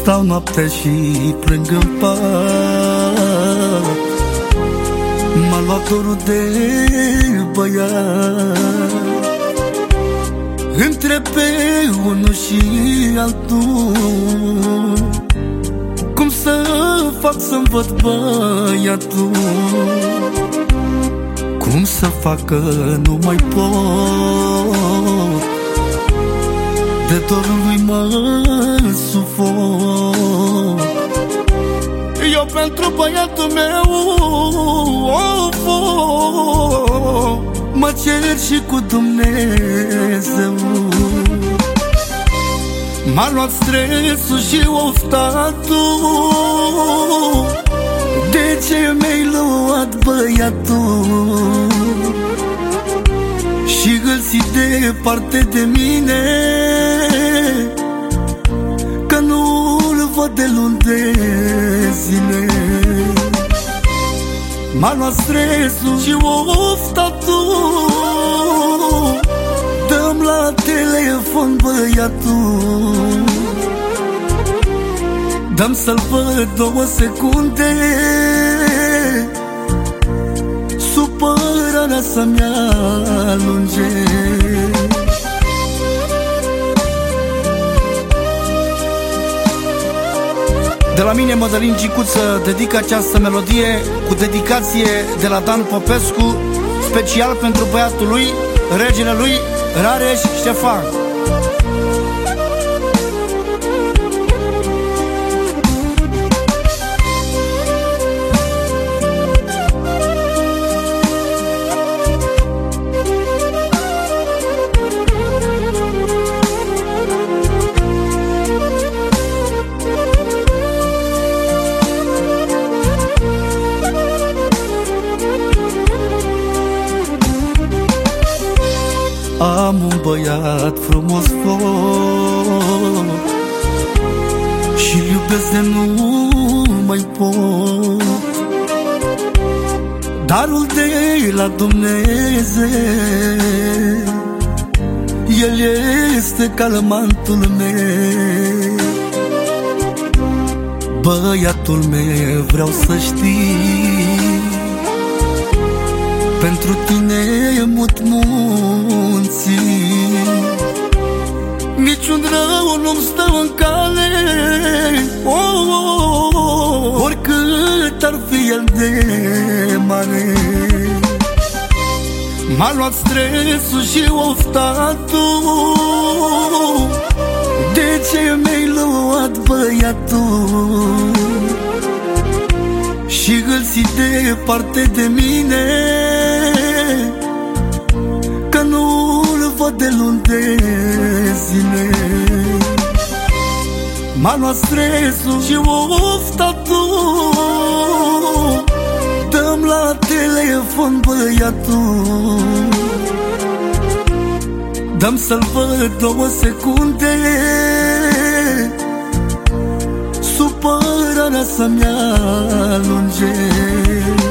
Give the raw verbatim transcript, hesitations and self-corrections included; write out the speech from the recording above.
Stau noaptea și plâng în pat. M-a luat dorul de băiat. Întreb pe unul și altul, cum să fac să-mi văd băiatul? Cum să fac că nu mai pot, de dorul lui mă sufoc. Eu pentru băiatul meu of, of, mă cer și cu Dumnezeu. M-a luat stresul și oftatul, de ce mi-ai luat băiatul? Și îl ții departe de mine, că nu-l văd de luni de zile. M-a luat stresul și oftatul, dă-mi la telefon băiatul, dă-mi să-l văd două secunde, supărarea să-mi alunge. De la mine, Mădălin Gicuță, dedic această melodie cu dedicație de la Dan Popescu, special pentru băiatul lui, regele lui, Rareș Ștefan. Am un băiat frumos foc și-l iubesc de nu mai pot. Darul de la Dumnezeu, El este calmantul meu. Băiatul meu, vreau să știi, pentru tine mut munții, niciun rău nu-mi stă în cale, oh, oh, oh, oricât ar fi el de mare. M-a luat stresul și oftatul, de ce mi-ai luat băiatul? Și îl ții departe de mine, că nu-l văd de luni de zile. M-a luat stresul și oftatul, dă-mi la telefon băiatul, dă-mi să-l văd două secunde, supărarea să-mi alunge.